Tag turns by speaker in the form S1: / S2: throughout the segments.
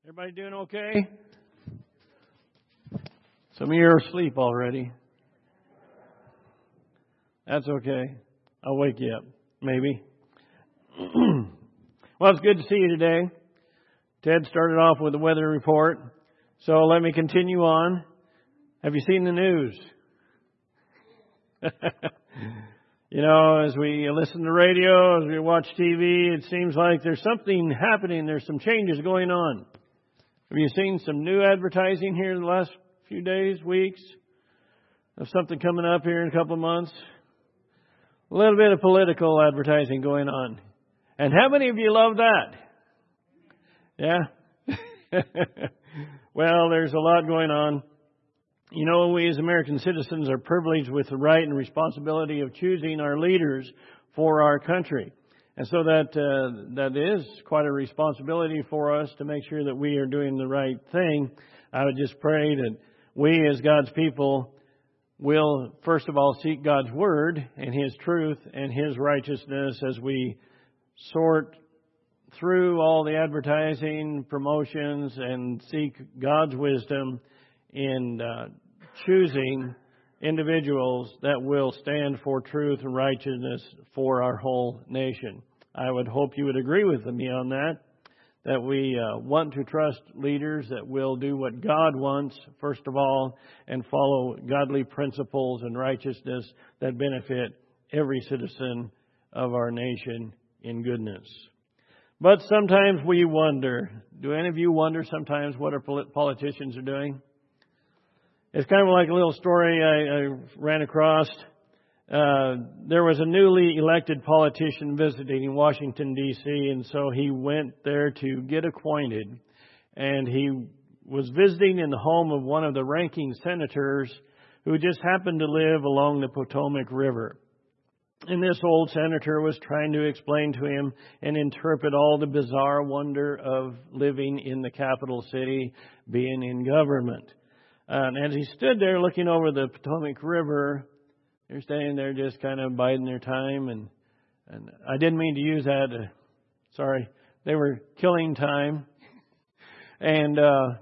S1: Everybody doing okay? Some of you are asleep already. That's okay. I'll wake you up, maybe. Well, it's good to see you today. Ted started off with the weather report, so let me continue on. Have you seen the news? You know, as we listen to radio, as we watch TV, it seems like there's something happening. There's some changes going on. Have you seen some new advertising here in the last few days, weeks, of something coming up here in a couple of months? A little bit of political advertising going on. And how many of you love that? Yeah? Well, there's a lot going on. You know, we as American citizens are privileged with the right and responsibility of choosing our leaders for our country. And so that is quite a responsibility for us to make sure that we are doing the right thing. I would just pray that we as God's people will, first of all, seek God's Word and His truth and His righteousness as we sort through all the advertising, promotions, and seek God's wisdom in choosing individuals that will stand for truth and righteousness for our whole nation. I would hope you would agree with me on that we want to trust leaders that will do what God wants, first of all, and follow godly principles and righteousness that benefit every citizen of our nation in goodness. But sometimes we wonder, do any of you wonder sometimes what our politicians are doing? It's kind of like a little story I ran across. There was a newly elected politician visiting Washington, D.C., and so he went there to get acquainted. And he was visiting in the home of one of the ranking senators who just happened to live along the Potomac River. And this old senator was trying to explain to him and interpret all the bizarre wonder of living in the capital city, being in government. And as he stood there looking over the Potomac River, they're standing there just kind of biding their time. And I didn't mean to use that. Sorry. They were killing time. And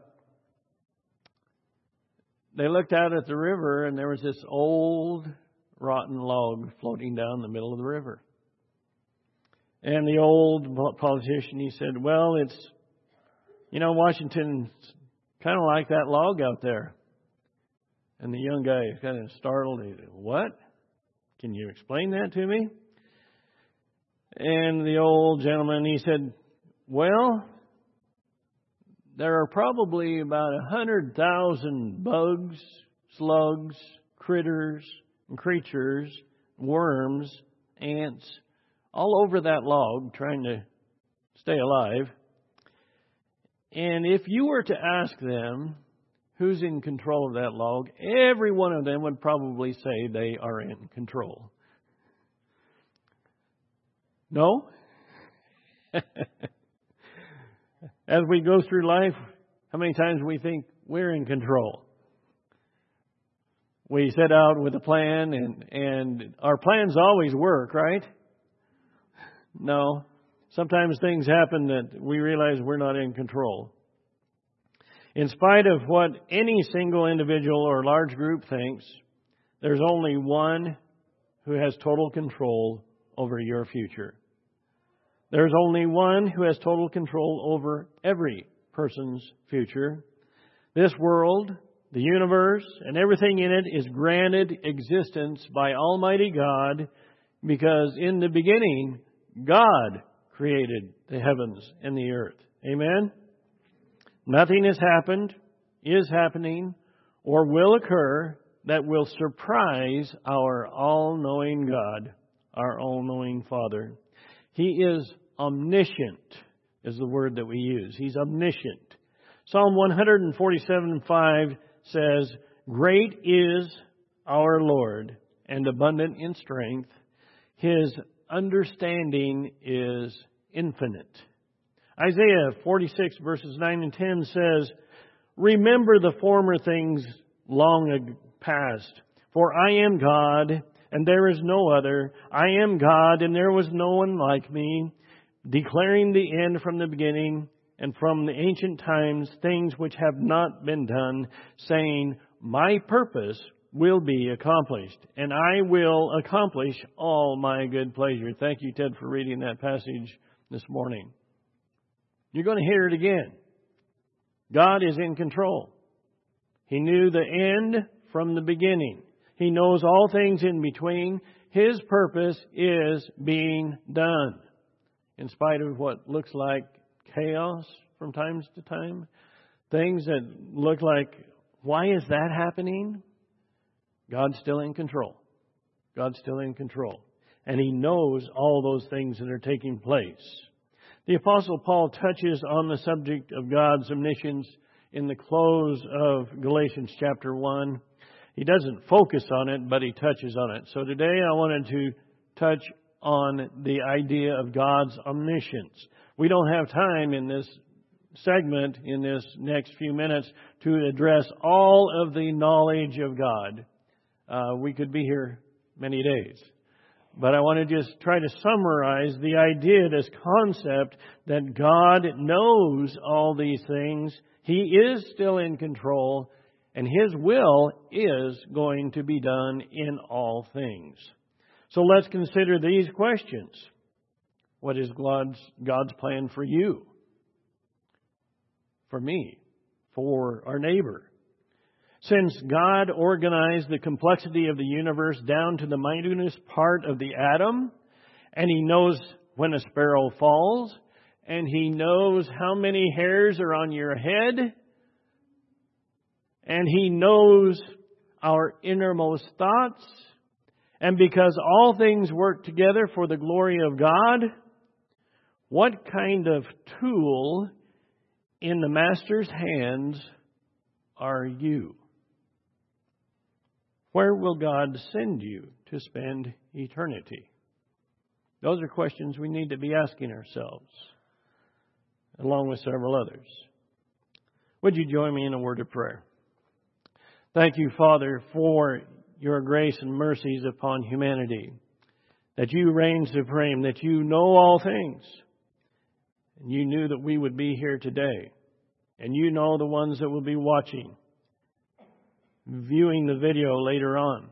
S1: they looked out at the river, and there was this old, rotten log floating down the middle of the river. And the old politician, he said, well, it's, you know, Washington's kind of like that log out there. And the young guy is kind of startled. He said, what? Can you explain that to me? And the old gentleman, he said, well, there are probably about 100,000 bugs, slugs, critters, and creatures, worms, ants, all over that log trying to stay alive. And if you were to ask them who's in control of that log, every one of them would probably say they are in control. No? As we go through life, how many times do we think we're in control? We set out with a plan, and our plans always work, right? No. Sometimes things happen that we realize we're not in control. In spite of what any single individual or large group thinks, there's only one who has total control over your future. There's only one who has total control over every person's future. This world, the universe, and everything in it is granted existence by Almighty God because in the beginning, God created the heavens and the earth. Amen? Nothing has happened, is happening, or will occur that will surprise our all-knowing God, our all-knowing Father. He is omniscient, is the word that we use. He's omniscient. Psalm 147:5 says, great is our Lord and abundant in strength. His understanding is infinite. Isaiah 46 verses 9 and 10 says, remember the former things long past, for I am God and there is no other. I am God and there was no one like me, declaring the end from the beginning and from the ancient times things which have not been done, saying, my purpose will be accomplished, and I will accomplish all my good pleasure. Thank you, Ted, for reading that passage this morning. You're going to hear it again. God is in control. He knew the end from the beginning. He knows all things in between. His purpose is being done. In spite of what looks like chaos from time to time, things that look like, why is that happening? God's still in control. God's still in control. And He knows all those things that are taking place. The Apostle Paul touches on the subject of God's omniscience in the close of Galatians chapter 1. He doesn't focus on it, but he touches on it. So today I wanted to touch on the idea of God's omniscience. We don't have time in this segment, in this next few minutes, to address all of the knowledge of God. We could be here many days. But I want to just try to summarize the idea, this concept that God knows all these things. He is still in control, and His will is going to be done in all things. So let's consider these questions. What is God's plan for you? For me? For our neighbor? Since God organized the complexity of the universe down to the minutest part of the atom, and He knows when a sparrow falls, and He knows how many hairs are on your head, and He knows our innermost thoughts, and because all things work together for the glory of God, what kind of tool in the Master's hands are you? Where will God send you to spend eternity? Those are questions we need to be asking ourselves, along with several others. Would you join me in a word of prayer? Thank you, Father, for your grace and mercies upon humanity, that you reign supreme, that you know all things, and you knew that we would be here today, and you know the ones that will be watching, viewing the video later on.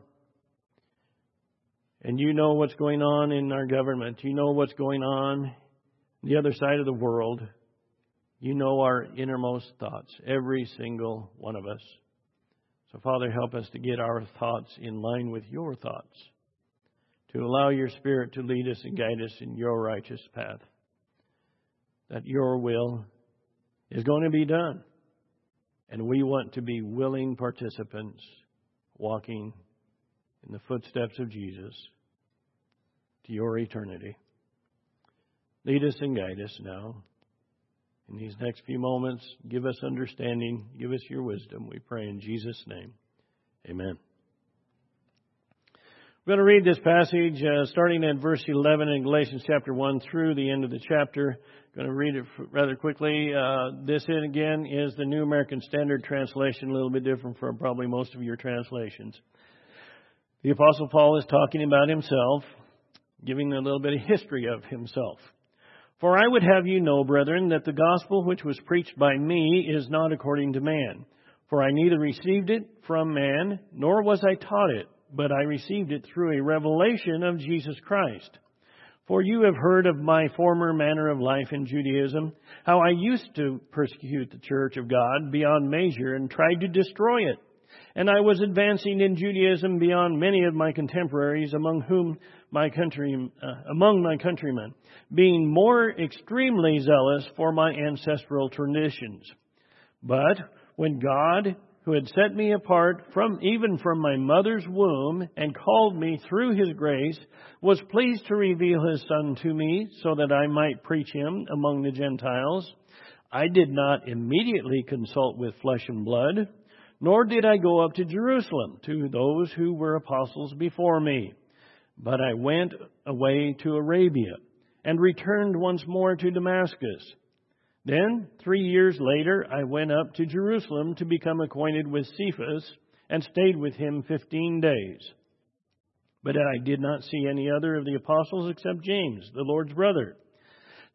S1: And you know what's going on in our government. You know what's going on the other side of the world. You know our innermost thoughts, every single one of us. So, Father, help us to get our thoughts in line with your thoughts, to allow your Spirit to lead us and guide us in your righteous path, that your will is going to be done. And we want to be willing participants walking in the footsteps of Jesus to your eternity. Lead us and guide us now. In these next few moments, give us understanding, give us your wisdom. We pray in Jesus' name. Amen. We're going to read this passage starting at verse 11 in Galatians chapter 1 through the end of the chapter. I'm going to read it rather quickly. This, again, is the New American Standard Translation, a little bit different from probably most of your translations. The Apostle Paul is talking about himself, giving a little bit of history of himself. For I would have you know, brethren, that the gospel which was preached by me is not according to man. For I neither received it from man, nor was I taught it, but I received it through a revelation of Jesus Christ. For you have heard of my former manner of life in Judaism, how I used to persecute the church of God beyond measure and tried to destroy it. And I was advancing in Judaism beyond many of my contemporaries, among my countrymen, being more extremely zealous for my ancestral traditions. But when God, who had set me apart even from my mother's womb and called me through His grace, was pleased to reveal His Son to me so that I might preach Him among the Gentiles, I did not immediately consult with flesh and blood, nor did I go up to Jerusalem to those who were apostles before me. But I went away to Arabia and returned once more to Damascus. Then, 3 years later, I went up to Jerusalem to become acquainted with Cephas and stayed with him 15 days. But I did not see any other of the apostles except James, the Lord's brother.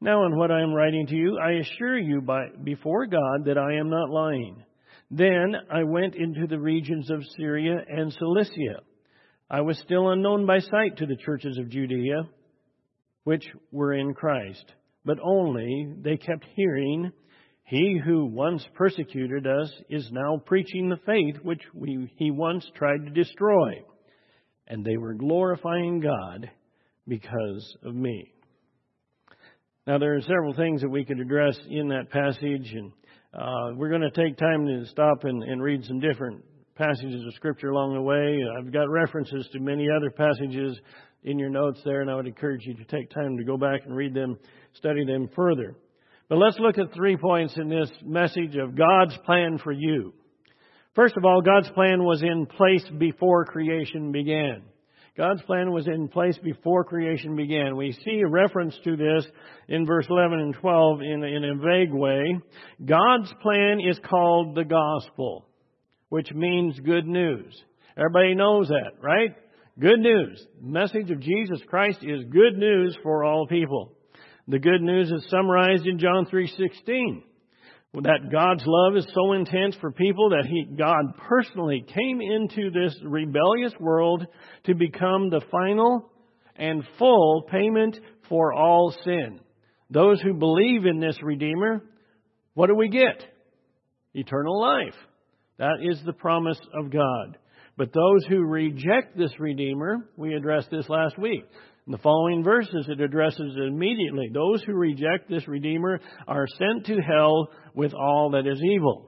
S1: Now in what I am writing to you, I assure you before God that I am not lying. Then I went into the regions of Syria and Cilicia. I was still unknown by sight to the churches of Judea, which were in Christ. But only they kept hearing, he who once persecuted us is now preaching the faith which he once tried to destroy. And they were glorifying God because of me. Now, there are several things that we could address in that passage, and we're going to take time to stop and read some different passages of Scripture along the way. I've got references to many other passages in your notes there, and I would encourage you to take time to go back and read them, study them further. But let's look at 3 points in this message of God's plan for you. First of all, God's plan was in place before creation began. God's plan was in place before creation began. We see a reference to this in verse 11 and 12 in a vague way. God's plan is called the gospel, which means good news. Everybody knows that, right? Good news. The message of Jesus Christ is good news for all people. The good news is summarized in John 3:16. That God's love is so intense for people that God personally came into this rebellious world to become the final and full payment for all sin. Those who believe in this Redeemer, what do we get? Eternal life. That is the promise of God. But those who reject this Redeemer, we addressed this last week. In the following verses, it addresses it immediately. Those who reject this Redeemer are sent to hell with all that is evil.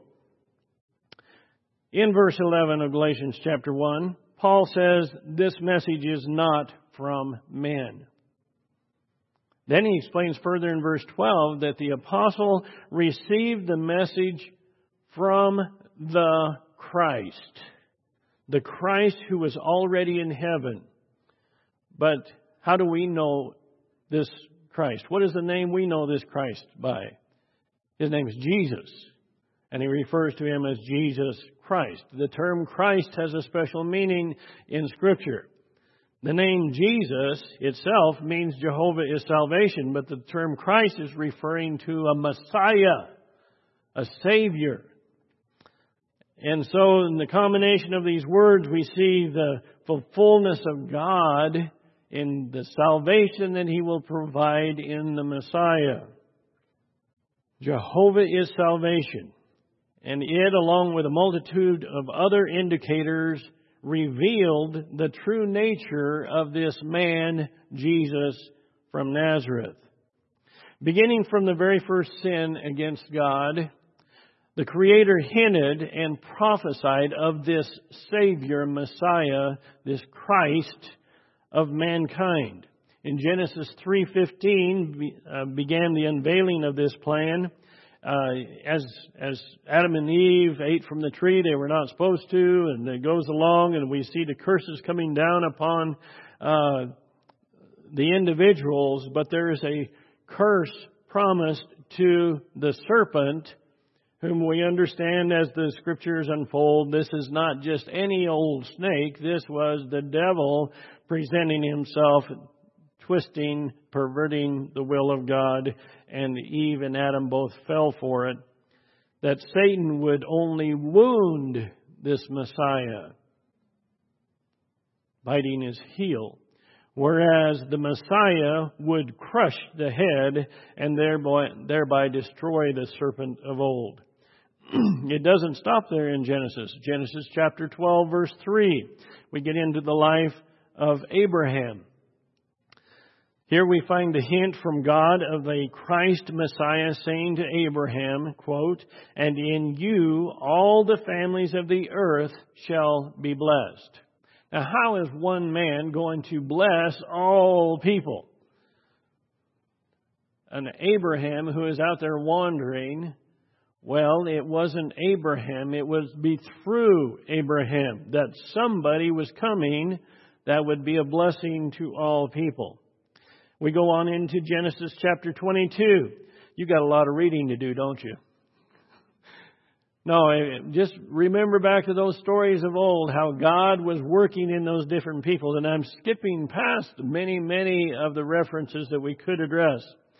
S1: In verse 11 of Galatians chapter 1, Paul says this message is not from men. Then he explains further in verse 12 that the apostle received the message from the Christ who was already in heaven. But how do we know this Christ? What is the name we know this Christ by? His name is Jesus. And he refers to him as Jesus Christ. The term Christ has a special meaning in Scripture. The name Jesus itself means Jehovah is salvation, but the term Christ is referring to a Messiah, a Savior. And so in the combination of these words, we see the fullness of God in the salvation that He will provide in the Messiah. Jehovah is salvation. And it, along with a multitude of other indicators, revealed the true nature of this man, Jesus from Nazareth. Beginning from the very first sin against God, the Creator hinted and prophesied of this Savior, Messiah, this Christ of mankind. In Genesis 3:15 began the unveiling of this plan. As Adam and Eve ate from the tree they were not supposed to, and it goes along, and we see the curses coming down upon the individuals, but there is a curse promised to the serpent, whom we understand as the Scriptures unfold. This is not just any old snake. This was the devil presenting himself, twisting, perverting the will of God, and Eve and Adam both fell for it, that Satan would only wound this Messiah, biting his heel, whereas the Messiah would crush the head and thereby destroy the serpent of old. It doesn't stop there in Genesis. Genesis chapter 12, verse 3. We get into the life of Abraham. Here we find the hint from God of a Christ Messiah saying to Abraham, quote, "And in you all the families of the earth shall be blessed." Now, how is one man going to bless all people? An Abraham who is out there wandering, well, it wasn't Abraham, it was through Abraham that somebody was coming that would be a blessing to all people. We go on into Genesis chapter 22. You got a lot of reading to do, don't you? No, just remember back to those stories of old, how God was working in those different people. And I'm skipping past many of the references that we could address.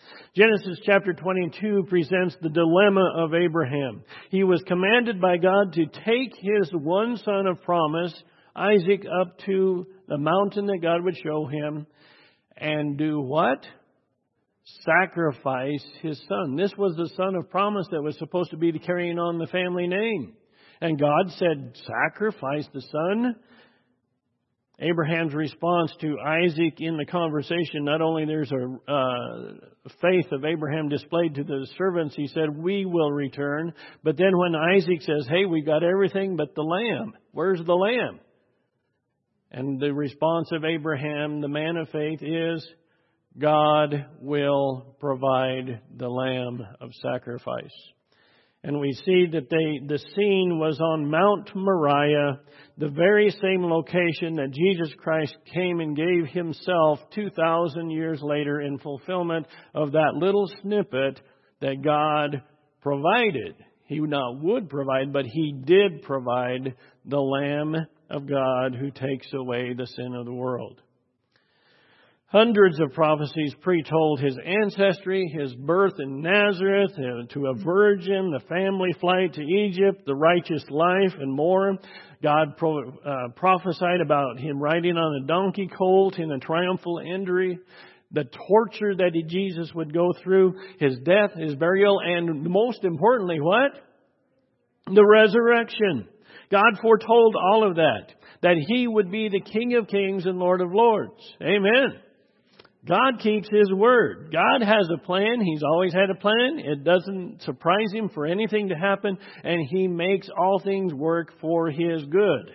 S1: Genesis chapter 22 presents the dilemma of Abraham. He was commanded by God to take his one son of promise, Isaac, up to the mountain that God would show him and do what? Sacrifice his son. This was the son of promise that was supposed to be carrying on the family name. And God said, sacrifice the son. Abraham's response to Isaac in the conversation, not only there's a faith of Abraham displayed to the servants, he said, we will return. But then when Isaac says, hey, we've got everything but the lamb. Where's the lamb? And the response of Abraham, the man of faith, is, God will provide the lamb of sacrifice. And we see that the scene was on Mount Moriah, the very same location that Jesus Christ came and gave himself 2,000 years later in fulfillment of that little snippet that God provided. He not would provide, but He did provide the Lamb of God who takes away the sin of the world. Hundreds of prophecies pretold His ancestry, His birth in Nazareth, to a virgin, the family flight to Egypt, the righteous life, and more. God prophesied about Him riding on a donkey colt in a triumphal entry, the torture that Jesus would go through, His death, His burial, and most importantly, what? The resurrection. God foretold all of that He would be the King of Kings and Lord of Lords. Amen. God keeps His word. God has a plan. He's always had a plan. It doesn't surprise Him for anything to happen, and He makes all things work for His good.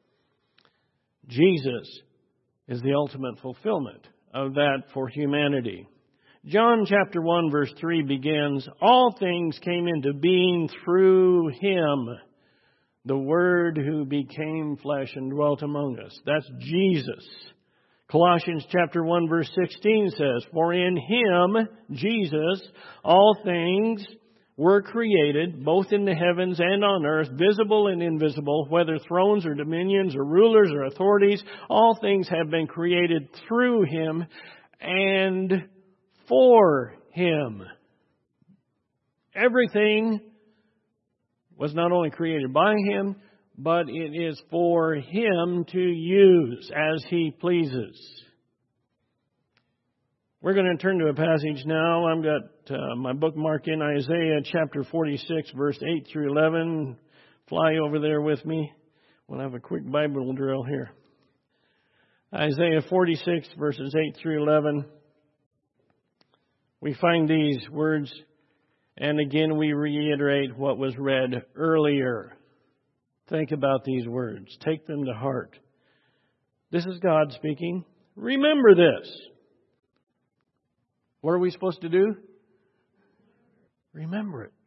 S1: Jesus is the ultimate fulfillment of that for humanity. John chapter 1 verse 3 begins, all things came into being through Him, the Word who became flesh and dwelt among us. That's Jesus. Colossians chapter 1 verse 16 says, for in Him, Jesus, all things were created, both in the heavens and on earth, visible and invisible, whether thrones or dominions or rulers or authorities, all things have been created through Him and for Him. Everything was not only created by Him, but it is for Him to use as He pleases. We're going to turn to a passage now. I've got my bookmark in Isaiah chapter 46, verse 8 through 11. Fly over there with me. We'll have a quick Bible drill here. Isaiah 46, verses 8 through 11. We find these words, and again we reiterate what was read earlier. Think about these words. Take them to heart. This is God speaking. Remember this. What are we supposed to do? Remember it.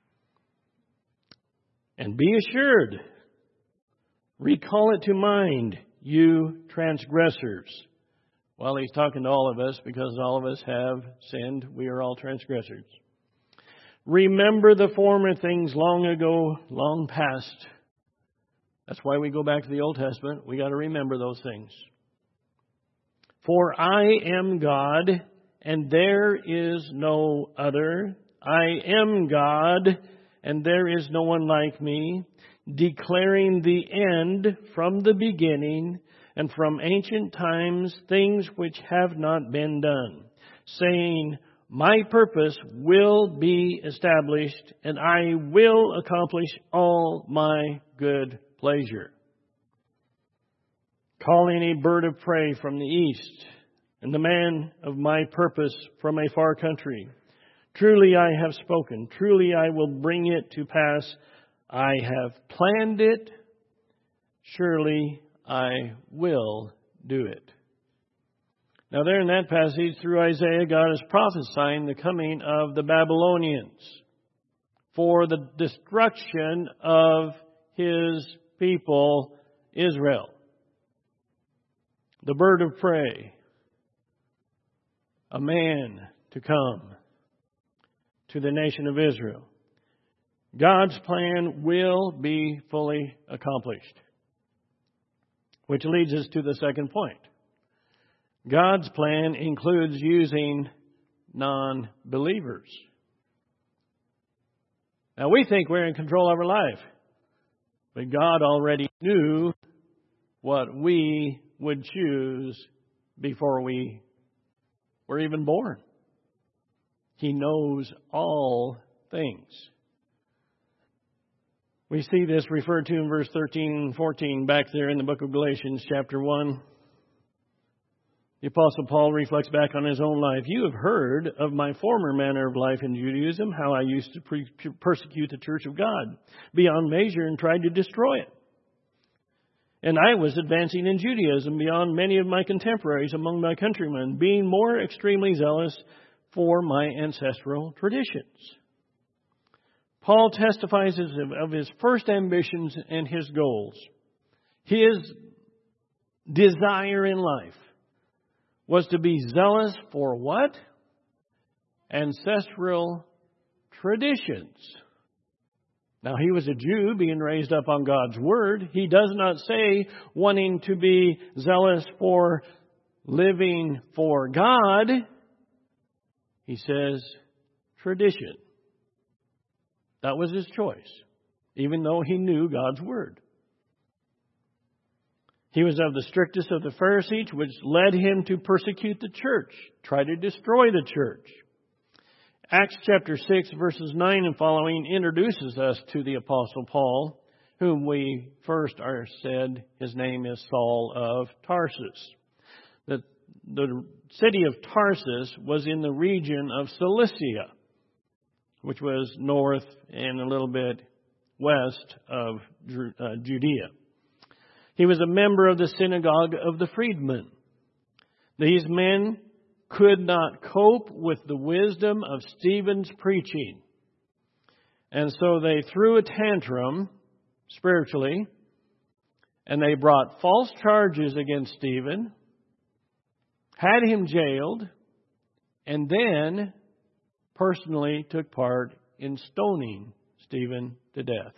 S1: And be assured. Recall it to mind, you transgressors. Well, He's talking to all of us because all of us have sinned. We are all transgressors. Remember the former things long ago, long past. That's why we go back to the Old Testament. We got to remember those things. For I am God, and there is no other. I am God, and there is no one like me, declaring the end from the beginning, and from ancient times things which have not been done, saying, my purpose will be established, and I will accomplish all my good pleasure. Calling a bird of prey from the east, and the man of my purpose from a far country. Truly I have spoken. Truly I will bring it to pass. I have planned it. Surely I will do it. Now there in that passage through Isaiah, God is prophesying the coming of the Babylonians for the destruction of His people, Israel. The bird of prey, a man to come to the nation of Israel. God's plan will be fully accomplished. Which leads us to the second point. God's plan includes using non-believers. Now, we think we're in control of our life, but God already knew what we would choose before we were even born. He knows all things. We see this referred to in verse 13 and 14 back there in the book of Galatians chapter 1. The Apostle Paul reflects back on his own life. You have heard of my former manner of life in Judaism, how I used to persecute the church of God beyond measure and tried to destroy it. And I was advancing in Judaism beyond many of my contemporaries among my countrymen, being more extremely zealous for my ancestral traditions. Paul testifies of his first ambitions and his goals. His desire in life was to be zealous for what? Ancestral traditions. Now, he was a Jew being raised up on God's Word. He does not say wanting to be zealous for living for God. He says tradition. That was his choice, even though he knew God's Word. He was of the strictest of the Pharisees, which led him to persecute the church, try to destroy the church. Acts chapter 6, verses 9 and following introduces us to the Apostle Paul, whom we first are said his name is Saul of Tarsus. The city of Tarsus was in the region of Cilicia, which was north and a little bit west of Judea. He was a member of the synagogue of the freedmen. These men could not cope with the wisdom of Stephen's preaching. And so they threw a tantrum spiritually, and they brought false charges against Stephen, had him jailed, and then personally took part in stoning Stephen to death.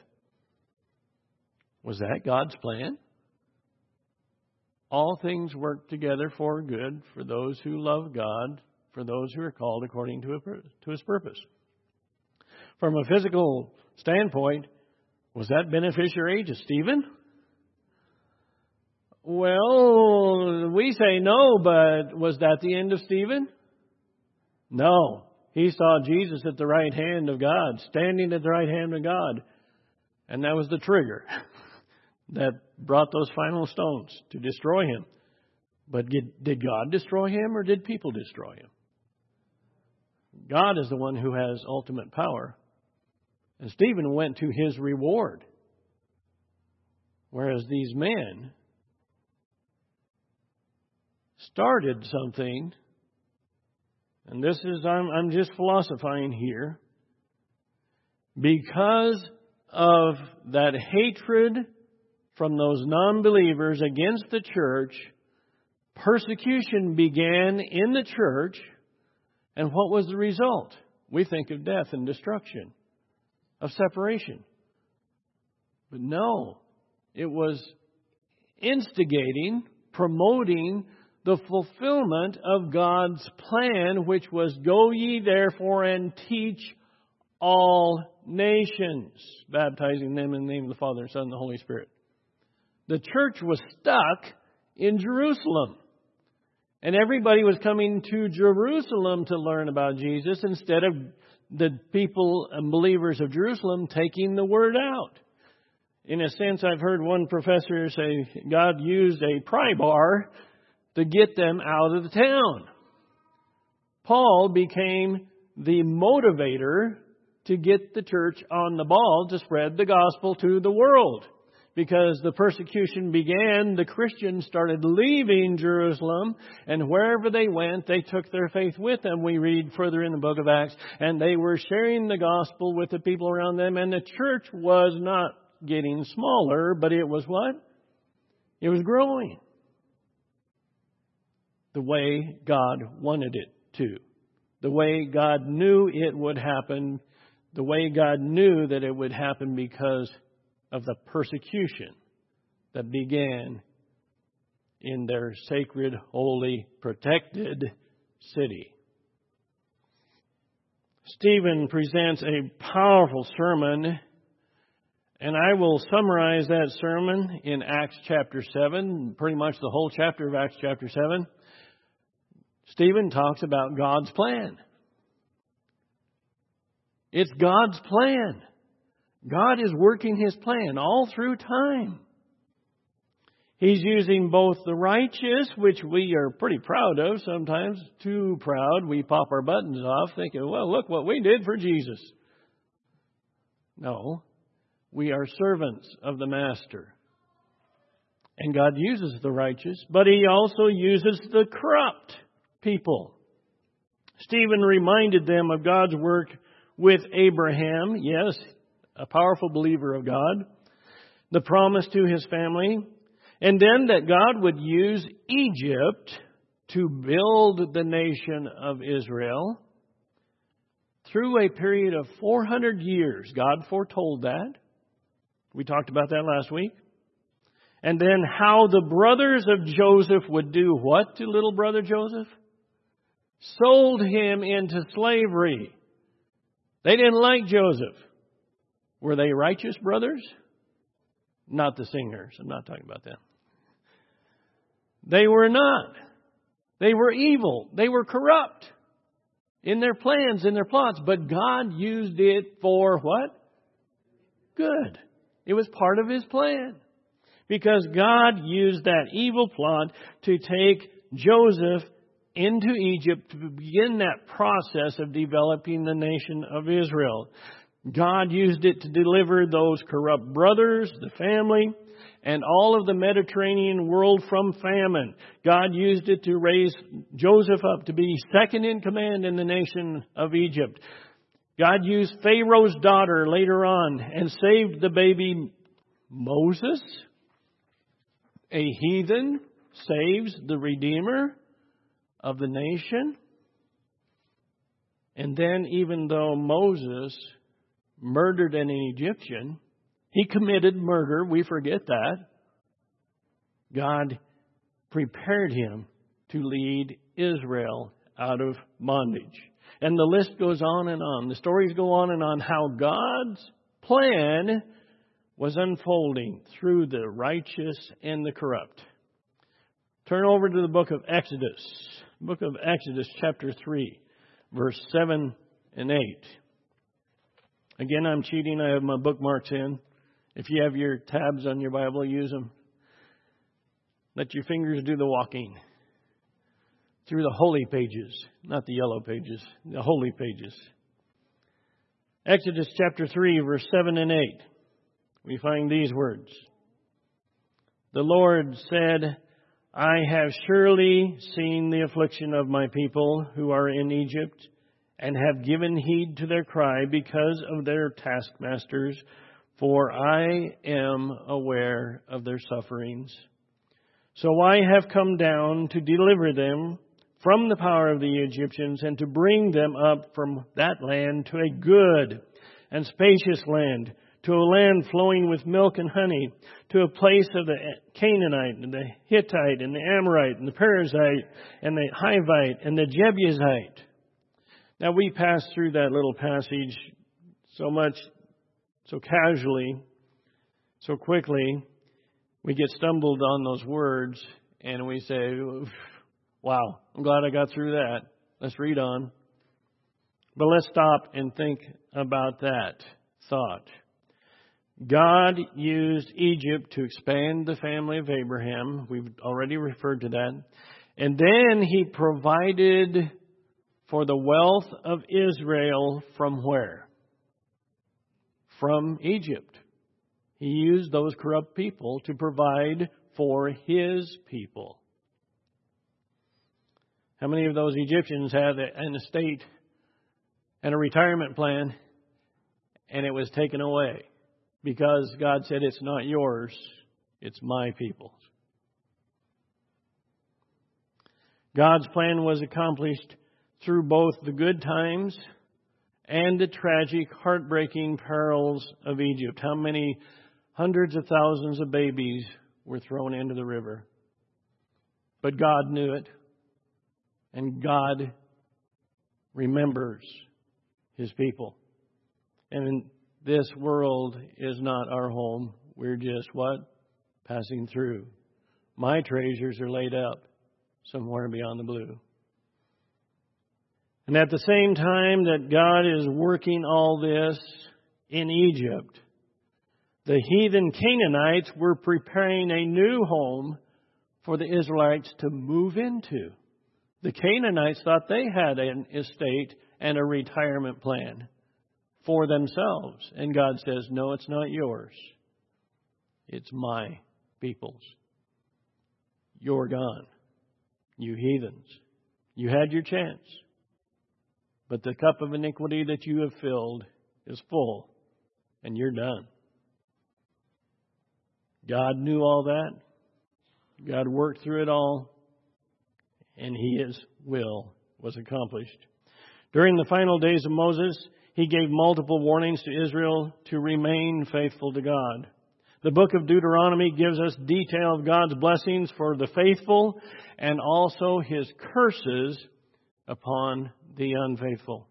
S1: Was that God's plan? All things work together for good for those who love God, for those who are called according to His purpose. From a physical standpoint, was that beneficiary to Stephen? Well, we say no, but was that the end of Stephen? No. He saw Jesus at the right hand of God, standing at the right hand of God. And that was the trigger that brought those final stones to destroy him. But did God destroy him or did people destroy him? God is the one who has ultimate power. And Stephen went to his reward. Whereas these men started something, and this is, I'm just philosophizing here, because of that hatred from those non-believers against the church, persecution began in the church, and what was the result? We think of death and destruction, of separation. But no, it was instigating, promoting the fulfillment of God's plan, which was, go ye therefore and teach all nations, baptizing them in the name of the Father, and Son, and the Holy Spirit. The church was stuck in Jerusalem. And everybody was coming to Jerusalem to learn about Jesus instead of the people and believers of Jerusalem taking the word out. In a sense, I've heard one professor say God used a pry bar to get them out of the town. Paul became the motivator to get the church on the ball to spread the gospel to the world. Because the persecution began, the Christians started leaving Jerusalem, and wherever they went, they took their faith with them. We read further in the book of Acts, and they were sharing the gospel with the people around them, and the church was not getting smaller, but it was what? It was growing. The way God wanted it to. The way God knew it would happen. The way God knew that it would happen because of the persecution that began in their sacred, holy, protected city. Stephen presents a powerful sermon, and I will summarize that sermon in Acts chapter 7, pretty much the whole chapter of Acts chapter 7. Stephen talks about God's plan. It's God's plan. God is working His plan all through time. He's using both the righteous, which we are pretty proud of, sometimes too proud. We pop our buttons off thinking, well, look what we did for Jesus. No, we are servants of the Master. And God uses the righteous, but He also uses the corrupt people. Stephen reminded them of God's work with Abraham, yes, a powerful believer of God, the promise to his family, and then that God would use Egypt to build the nation of Israel through a period of 400 years. God foretold that. We talked about that last week. And then how the brothers of Joseph would do what to little brother Joseph? Sold him into slavery. They didn't like Joseph. Were they righteous brothers? Not the singers. I'm not talking about them. They were not. They were evil. They were corrupt in their plans, in their plots. But God used it for what? Good. It was part of His plan. Because God used that evil plot to take Joseph into Egypt to begin that process of developing the nation of Israel. God used it to deliver those corrupt brothers, the family, and all of the Mediterranean world from famine. God used it to raise Joseph up to be second in command in the nation of Egypt. God used Pharaoh's daughter later on and saved the baby Moses. A heathen saves the Redeemer of the nation. And then even though Moses murdered an Egyptian, he committed murder. We forget that. God prepared him to lead Israel out of bondage. And the list goes on and on. The stories go on and on how God's plan was unfolding through the righteous and the corrupt. Turn over to the book of Exodus. Book of Exodus chapter 3, verse 7 and 8. Again, I'm cheating. I have my bookmarks in. If you have your tabs on your Bible, use them. Let your fingers do the walking through the holy pages, not the yellow pages, the holy pages. Exodus chapter 3, verse 7 and 8. We find these words. The Lord said, I have surely seen the affliction of my people who are in Egypt, and have given heed to their cry because of their taskmasters, for I am aware of their sufferings. So I have come down to deliver them from the power of the Egyptians, and to bring them up from that land to a good and spacious land, to a land flowing with milk and honey, to a place of the Canaanite and the Hittite and the Amorite and the Perizzite and the Hivite and the Jebusite. Now we pass through that little passage so casually, so quickly, we get stumbled on those words and we say, wow, I'm glad I got through that. Let's read on. But let's stop and think about that thought. God used Egypt to expand the family of Abraham. We've already referred to that. And then He provided for the wealth of Israel from where? From Egypt. He used those corrupt people to provide for His people. How many of those Egyptians had an estate and a retirement plan, and it was taken away? Because God said, it's not yours, it's my people's. God's plan was accomplished through both the good times and the tragic, heartbreaking perils of Egypt. How many hundreds of thousands of babies were thrown into the river? But God knew it, and God remembers His people. And this world is not our home. We're just what? Passing through. My treasures are laid up somewhere beyond the blue. And at the same time that God is working all this in Egypt, the heathen Canaanites were preparing a new home for the Israelites to move into. The Canaanites thought they had an estate and a retirement plan for themselves. And God says, no, it's not yours. It's my people's. You're gone, you heathens. You had your chance. But the cup of iniquity that you have filled is full, and you're done. God knew all that. God worked through it all, and His will was accomplished. During the final days of Moses, He gave multiple warnings to Israel to remain faithful to God. The book of Deuteronomy gives us detail of God's blessings for the faithful and also His curses upon the unfaithful.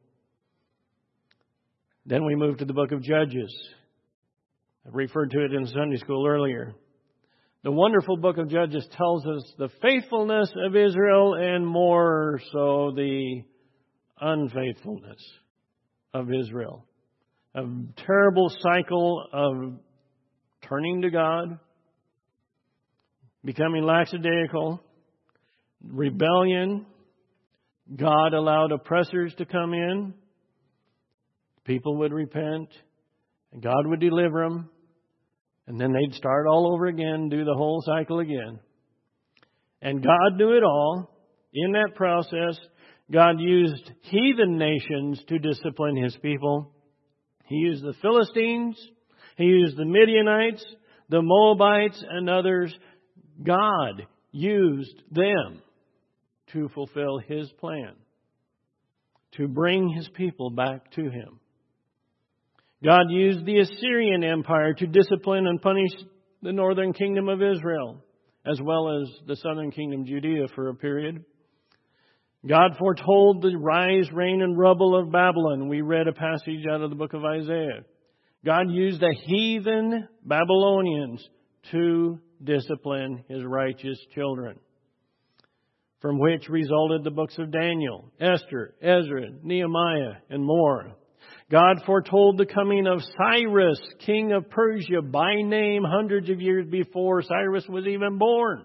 S1: Then we move to the book of Judges. I referred to it in Sunday school earlier. The wonderful book of Judges tells us the faithfulness of Israel and more so the unfaithfulness of Israel. A terrible cycle of turning to God, becoming lackadaisical, rebellion. God allowed oppressors to come in. People would repent, and God would deliver them. And then they'd start all over again, do the whole cycle again. And God knew it all. In that process, God used heathen nations to discipline His people. He used the Philistines. He used the Midianites, the Moabites, and others. God used them to fulfill His plan, to bring His people back to Him. God used the Assyrian Empire to discipline and punish the northern kingdom of Israel, as well as the southern kingdom, Judea, for a period. God foretold the rise, reign, and rubble of Babylon. We read a passage out of the book of Isaiah. God used the heathen Babylonians to discipline His righteous children, from which resulted the books of Daniel, Esther, Ezra, Nehemiah, and more. God foretold the coming of Cyrus, king of Persia, by name hundreds of years before Cyrus was even born.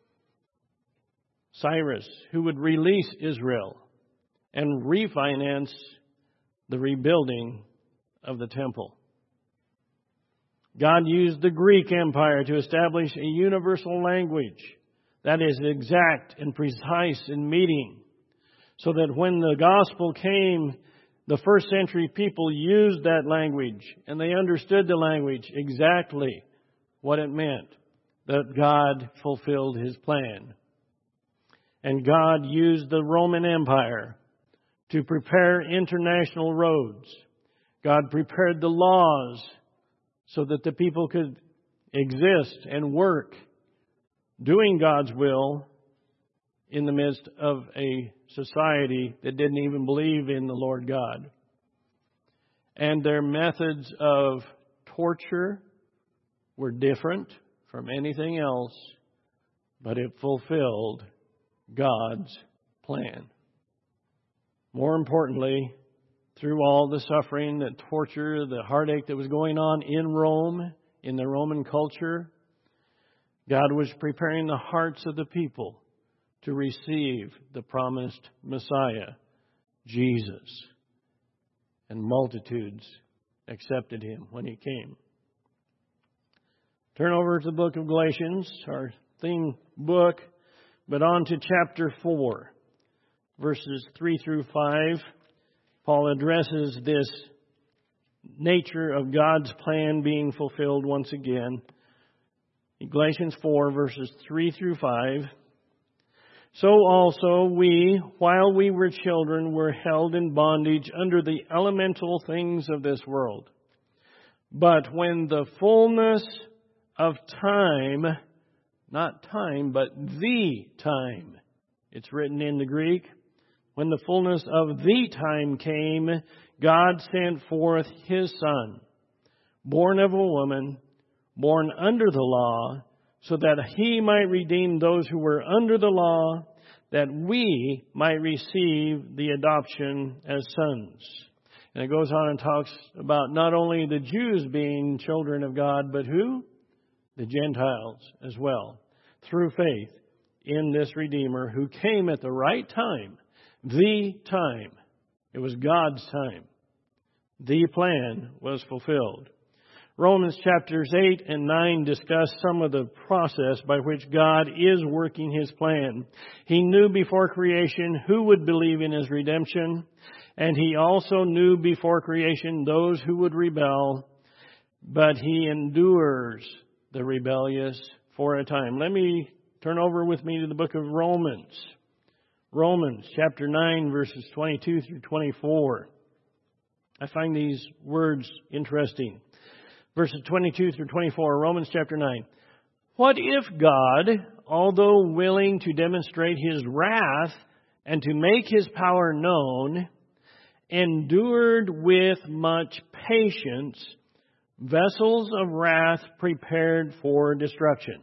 S1: Cyrus, who would release Israel and refinance the rebuilding of the temple. God used the Greek Empire to establish a universal language that is exact and precise in meaning, so that when the gospel came, the first century people used that language and they understood the language exactly what it meant, that God fulfilled His plan. And God used the Roman Empire to prepare international roads. God prepared the laws so that the people could exist and work doing God's will in the midst of a society that didn't even believe in the Lord God. And their methods of torture were different from anything else, but it fulfilled God's plan. More importantly, through all the suffering, the torture, the heartache that was going on in Rome, in the Roman culture, God was preparing the hearts of the people to receive the promised Messiah, Jesus. And multitudes accepted Him when He came. Turn over to the book of Galatians, our theme book, but on to chapter 4, verses 3 through 5. Paul addresses this nature of God's plan being fulfilled once again. In Galatians 4, verses 3 through 5. So also we, while we were children, were held in bondage under the elemental things of this world. But when the fullness of time, not time, but the time, it's written in the Greek, when the fullness of the time came, God sent forth His Son, born of a woman, born under the law, so that He might redeem those who were under the law, that we might receive the adoption as sons. And it goes on and talks about not only the Jews being children of God, but who? The Gentiles as well, through faith in this Redeemer who came at the right time, the time. It was God's time. The plan was fulfilled. Romans chapters 8 and 9 discuss some of the process by which God is working His plan. He knew before creation who would believe in His redemption, and He also knew before creation those who would rebel, but He endures the rebellious for a time. Let me turn over with me to the book of Romans. Romans chapter 9 verses 22 through 24. I find these words interesting. Verses 22 through 24, Romans chapter 9. What if God, although willing to demonstrate His wrath and to make His power known, endured with much patience vessels of wrath prepared for destruction?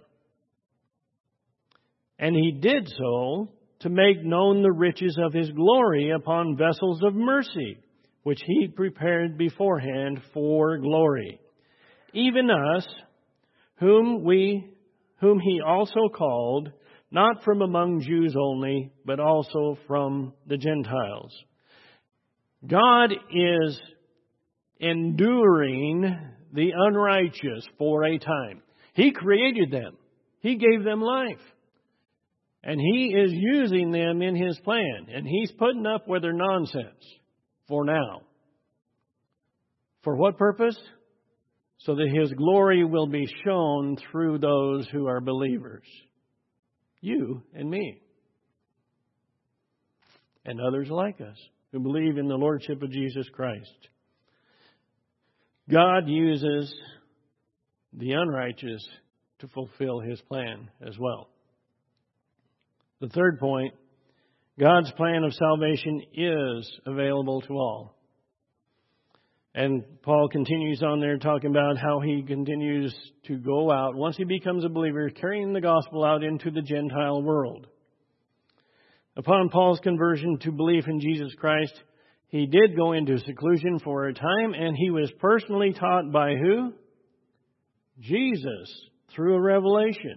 S1: And He did so to make known the riches of His glory upon vessels of mercy, which He prepared beforehand for glory. Even us, whom He also called, not from among Jews only, but also from the Gentiles. God is enduring the unrighteous for a time. He created them. He gave them life. And He is using them in His plan. And He's putting up with their nonsense for now. For what purpose? So that His glory will be shown through those who are believers. You and me. And others like us who believe in the Lordship of Jesus Christ. God uses the unrighteous to fulfill His plan as well. The third point, God's plan of salvation is available to all. And Paul continues on there talking about how he continues to go out, once he becomes a believer, carrying the gospel out into the Gentile world. Upon Paul's conversion to belief in Jesus Christ, he did go into seclusion for a time, and he was personally taught by who? Jesus, through a revelation.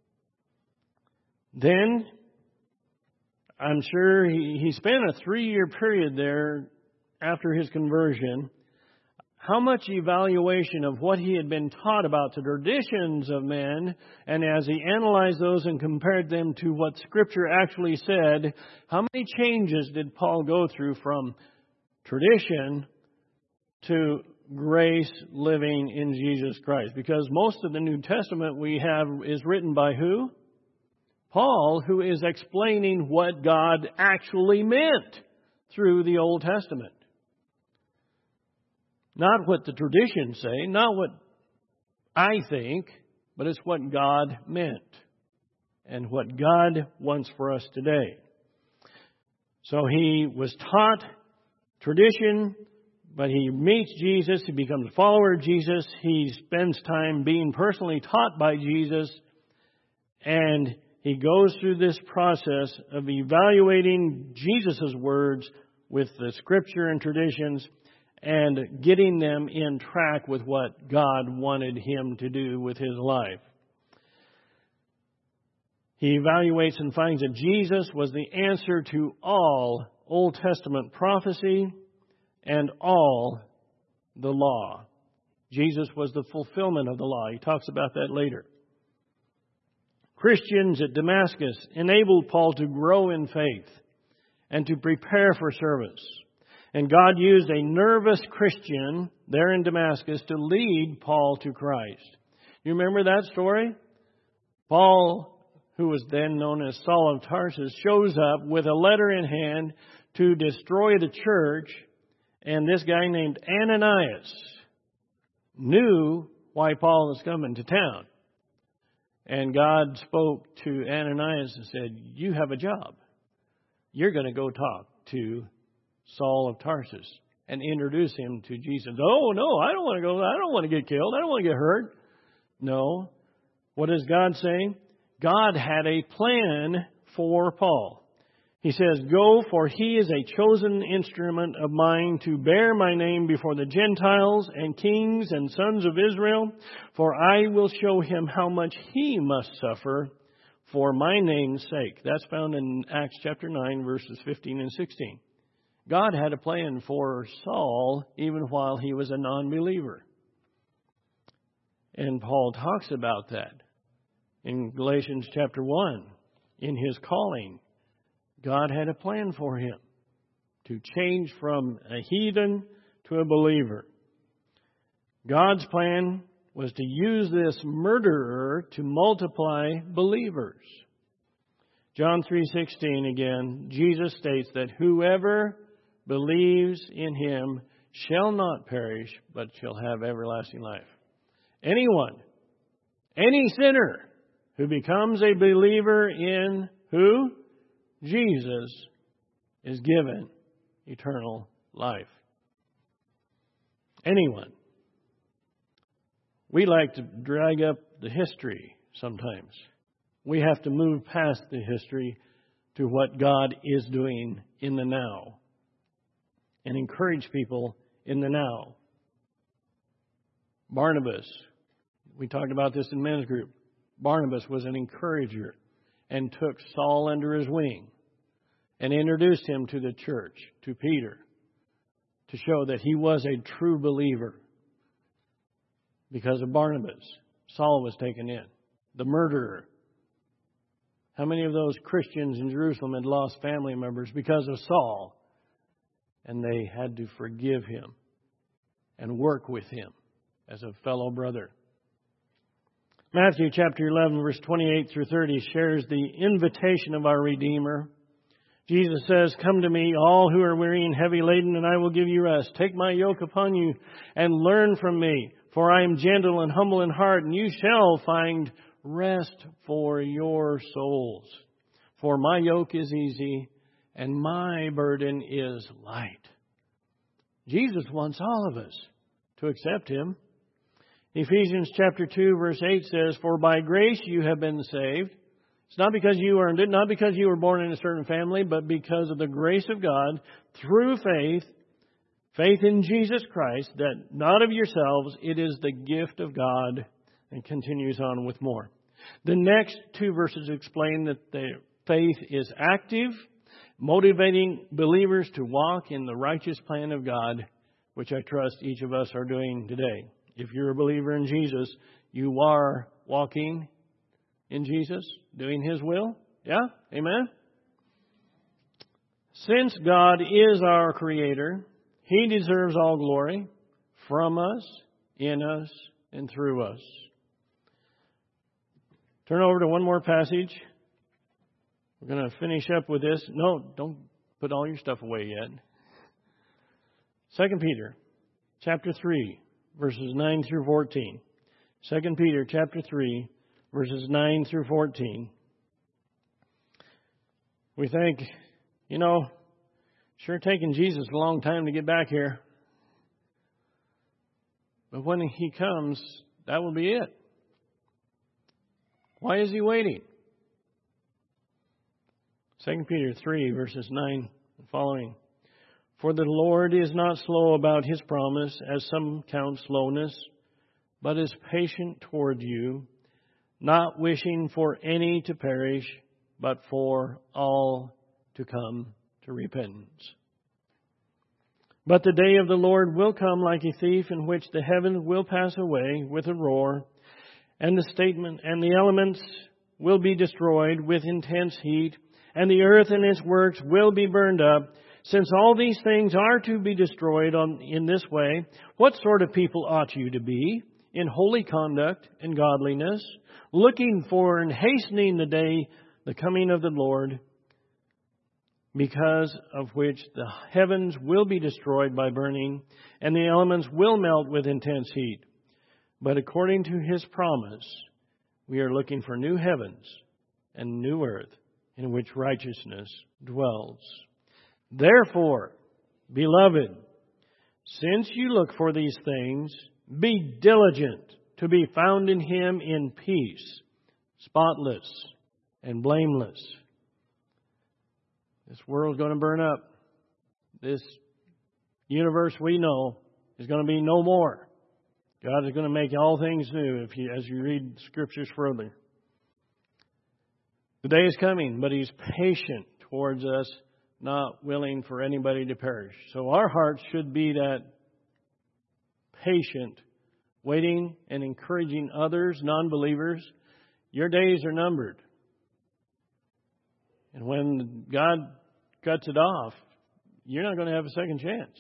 S1: Then, I'm sure he spent a 3-year period there after his conversion. How much evaluation of what he had been taught about the traditions of men, and as he analyzed those and compared them to what Scripture actually said, how many changes did Paul go through from tradition to grace living in Jesus Christ? Because most of the New Testament we have is written by who? Paul, who is explaining what God actually meant through the Old Testament. Not what the traditions say, not what I think, but it's what God meant and what God wants for us today. So he was taught tradition, but he meets Jesus, he becomes a follower of Jesus, he spends time being personally taught by Jesus, and he goes through this process of evaluating Jesus' words with the Scripture and traditions and getting them in track with what God wanted him to do with his life. He evaluates and finds that Jesus was the answer to all Old Testament prophecy and all the law. Jesus was the fulfillment of the law. He talks about that later. Christians at Damascus enabled Paul to grow in faith and to prepare for service. And God used a nervous Christian there in Damascus to lead Paul to Christ. You remember that story? Paul, who was then known as Saul of Tarsus, shows up with a letter in hand to destroy the church. And this guy named Ananias knew why Paul was coming to town. And God spoke to Ananias and said, "You have a job. You're going to go talk to Saul of Tarsus." and introduce him to Jesus. Oh, no, I don't want to go. I don't want to get killed. I don't want to get hurt. No. What is God saying? God had a plan for Paul. He says, "Go, for he is a chosen instrument of mine to bear my name before the Gentiles and kings and sons of Israel. For I will show him how much he must suffer for my name's sake." That's found in Acts chapter 9, verses 15 and 16. God had a plan for Saul even while he was a non-believer. And Paul talks about that in Galatians chapter 1. In his calling, God had a plan for him to change from a heathen to a believer. God's plan was to use this murderer to multiply believers. John 3:16 again, Jesus states that whoever believes in him shall not perish, but shall have everlasting life. Anyone, any sinner who becomes a believer in who? Jesus, is given eternal life. Anyone. We like to drag up the history sometimes. We have to move past the history to what God is doing in the now and encourage people in the now. Barnabas, we talked about this in men's group. Barnabas was an encourager and took Saul under his wing and introduced him to the church, to Peter, to show that he was a true believer. Because of Barnabas, Saul was taken in, the murderer. How many of those Christians in Jerusalem had lost family members because of Saul? And they had to forgive him and work with him as a fellow brother. Matthew chapter 11, verse 28 through 30 shares the invitation of our Redeemer. Jesus says, "Come to me, all who are weary and heavy laden, and I will give you rest. Take my yoke upon you and learn from me, for I am gentle and humble in heart, and you shall find rest for your souls. For my yoke is easy and my burden is light." Jesus wants all of us to accept him. Ephesians chapter 2, verse 8 says, "For by grace you have been saved." It's not because you earned it, not because you were born in a certain family, but because of the grace of God through faith in Jesus Christ, that not of yourselves, it is the gift of God, and continues on with more. The next two verses explain that the faith is active, motivating believers to walk in the righteous plan of God, which I trust each of us are doing today. If you're a believer in Jesus, you are walking in Jesus, doing his will. Yeah? Amen? Since God is our Creator, he deserves all glory from us, in us, and through us. Turn over to one more passage. We're going to finish up with this. No, don't put all your stuff away yet. 2 Peter chapter 3. Verses 9 through 14. 2 Peter chapter 3, verses 9 through 14. We think, sure taking Jesus a long time to get back here. But when he comes, that will be it. Why is he waiting? 2 Peter 3, verses 9 and following. "For the Lord is not slow about his promise, as some count slowness, but is patient toward you, not wishing for any to perish, but for all to come to repentance. But the day of the Lord will come like a thief, in which the heavens will pass away with a roar, and the elements will be destroyed with intense heat, and the earth and its works will be burned up. Since all these things are to be destroyed in this way, what sort of people ought you to be in holy conduct and godliness, looking for and hastening the day, the coming of the Lord, because of which the heavens will be destroyed by burning, and the elements will melt with intense heat. But according to his promise, we are looking for new heavens and new earth, in which righteousness dwells. Therefore, beloved, Since you look for these things, be diligent to be found in Him in peace, spotless and blameless. This world's going to burn up. This universe we know is going to be no more. God is going to make all things new as you read Scriptures further. The day is coming, but He's patient towards us, not willing for anybody to perish. So our hearts should be that patient, waiting and encouraging others, non-believers. Your days are numbered. And when God cuts it off, you're not going to have a second chance.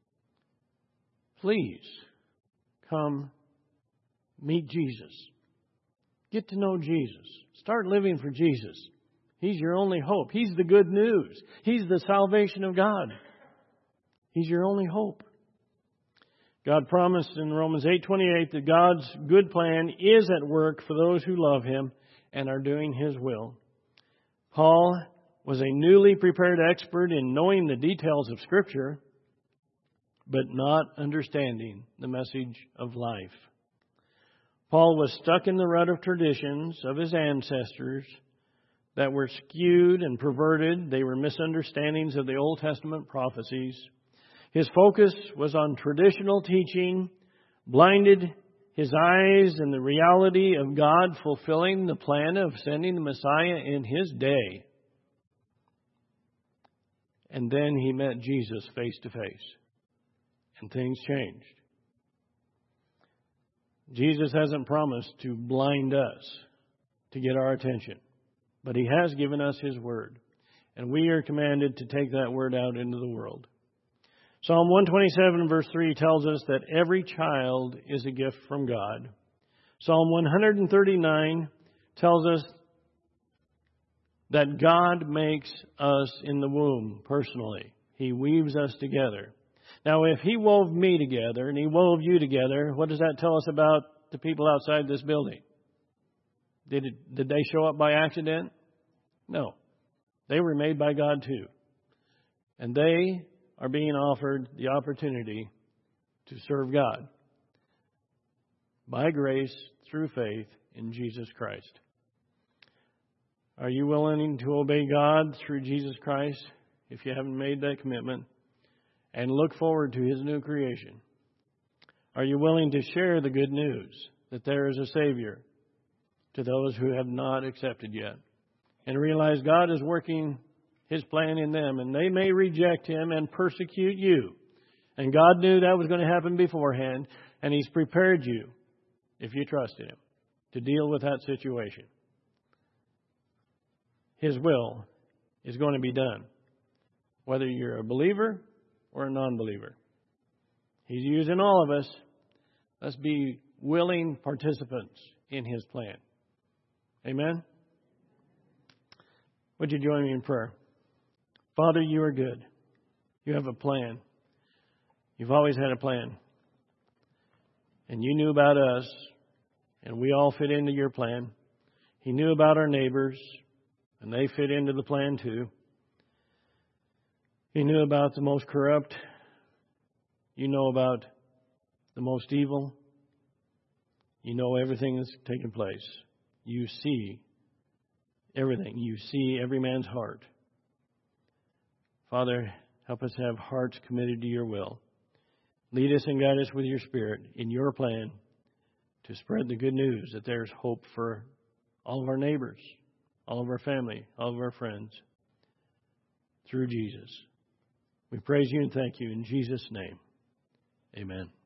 S1: Please come meet Jesus. Get to know Jesus. Start living for Jesus. He's your only hope. He's the good news. He's the salvation of God. He's your only hope. God promised in Romans 8:28 that God's good plan is at work for those who love Him and are doing His will. Paul was a newly prepared expert in knowing the details of Scripture, but not understanding the message of life. Paul was stuck in the rut of traditions of his ancestors that were skewed and perverted. They were misunderstandings of the Old Testament prophecies. His focus was on traditional teaching, blinded his eyes in the reality of God fulfilling the plan of sending the Messiah in His day. And then he met Jesus face to face, and things changed. Jesus hasn't promised to blind us to get our attention, but He has given us His Word, and we are commanded to take that Word out into the world. Psalm 127 verse 3 tells us that every child is a gift from God. Psalm 139 tells us that God makes us in the womb personally. He weaves us together. Now, if He wove me together and He wove you together, what does that tell us about the people outside this building? Did they show up by accident? No. They were made by God too. And they are being offered the opportunity to serve God by grace through faith in Jesus Christ. Are you willing to obey God through Jesus Christ if you haven't made that commitment and look forward to His new creation? Are you willing to share the good news that there is a Savior to those who have not accepted yet and realize God is working His plan in them, and they may reject Him and persecute you? And God knew that was going to happen beforehand, and He's prepared you, if you trusted Him, to deal with that situation. His will is going to be done, whether you're a believer or a non-believer. He's using all of us. Let's be willing participants in His plan. Amen? Would you join me in prayer? Father, You are good. You have a plan. You've always had a plan. And You knew about us, and we all fit into Your plan. He knew about our neighbors, and they fit into the plan too. You knew about the most corrupt. You know about the most evil. You know everything that's taken place. You see everything. You see every man's heart. Father, help us have hearts committed to Your will. Lead us and guide us with Your Spirit in Your plan to spread the good news that there's hope for all of our neighbors, all of our family, all of our friends, through Jesus. We praise You and thank You in Jesus' name. Amen.